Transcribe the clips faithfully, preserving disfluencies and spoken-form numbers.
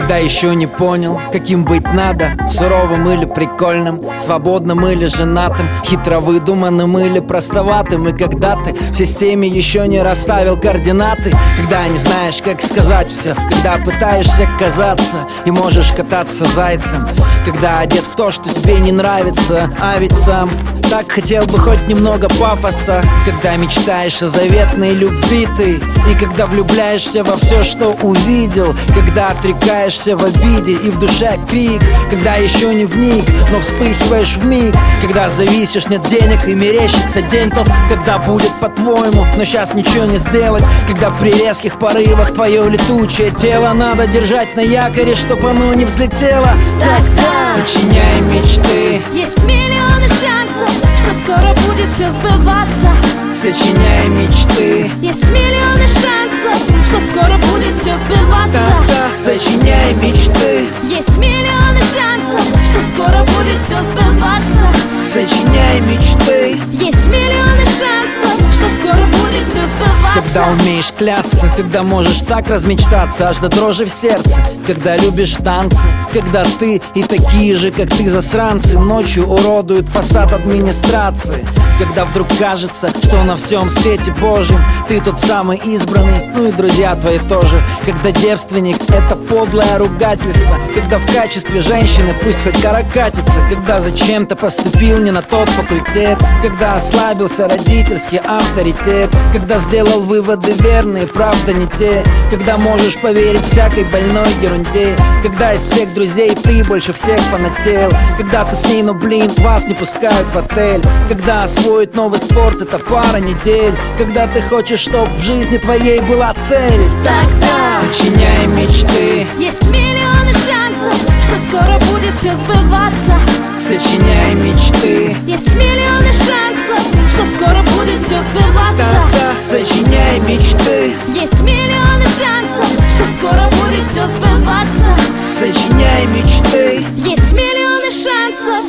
Когда еще не понял, каким быть надо, суровым или прикольным, свободным или женатым, хитро выдуманным или простоватым. И когда ты в системе еще не расставил координаты, когда не знаешь, как сказать все, когда пытаешься казаться и можешь кататься зайцем, когда одет в то, что тебе не нравится, а ведь сам так хотел бы хоть немного пафоса. Когда мечтаешь о заветной любви ты, и когда влюбляешься во все, что увидел, когда отрекаешься в обиде и в душе крик, когда еще не вник, но вспыхиваешь вмиг, когда зависишь, нет денег и мерещится день тот, когда будет по-твоему, но сейчас ничего не сделать, когда при резких порывах твое летучее тело надо держать на якоре, чтоб оно не взлетело. Тогда сочиняй мечты, есть миллионы шансов, что скоро будет все сбываться. Сочиняй мечты, есть миллионы шансов, что скоро будет все сбываться. тогда сочиняй мечты, есть миллионы шансов, что скоро будет все сбываться. сочиняй мечты. Есть миллионы шансов, что скоро будет все сбываться. Когда умеешь клясться, когда можешь так размечтаться, аж до дрожи в сердце, когда любишь танцы, когда ты и такие же, как ты, засранцы ночью уродуют фасад администрации, когда вдруг кажется, что на всем свете Божьем ты тот самый избранный, ну и друзья твои тоже, когда девственник — это подлое ругательство, когда в качестве женщины пусть хоть каракатица, когда зачем-то поступил не на тот факультет, когда ослабился родительский авторитет, когда сделал выводы верные, правда не те, когда можешь поверить всякой больной ерунде, когда из всех друзей ты больше всех фанател, когда ты с ней, но блин, вас не пускают в отель, когда освоить новый спорт — это пара недель, когда ты хочешь, чтоб в жизни твоей была цель. Тогда сочиняй мечты, есть миллионы шансов, что скоро будет все сбываться. сочиняй мечты, Есть миллионы шансов, что скоро будет все сбываться. тогда сочиняй мечты, Есть миллионы шансов, что скоро будет все сбываться. сочиняй мечты. Есть миллионы шансов.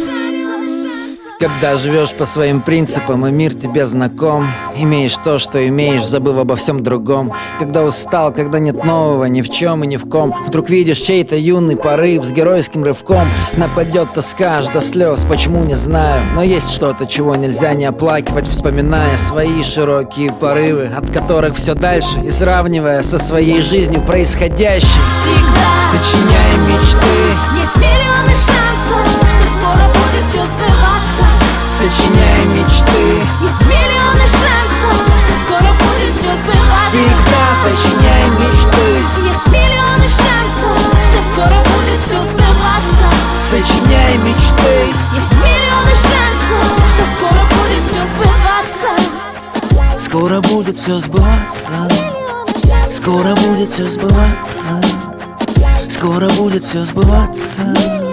Когда живешь по своим принципам и мир тебе знаком, имеешь то, что имеешь, забыв обо всем другом. Когда устал, когда нет нового ни в чем и ни в ком, вдруг видишь чей-то юный порыв с геройским рывком. Нападет тоска аж до слез, почему не знаю, но есть что-то, чего нельзя не оплакивать, вспоминая свои широкие порывы, от которых все дальше, и сравнивая со своей жизнью происходящей. Всегда Сочиняй мечты, есть миллионы шансов, что скоро будет все сбываться. сочиняй мечты, Есть миллионы шансов, что скоро будет все сбываться. всегда сочиняй мечты, Есть миллионы шансов, что скоро будет все сбываться. сочиняй мечты. Есть миллионы шансов, что скоро будет все сбываться. Скоро будет все сбываться, скоро будет все сбываться, скоро будет все сбываться.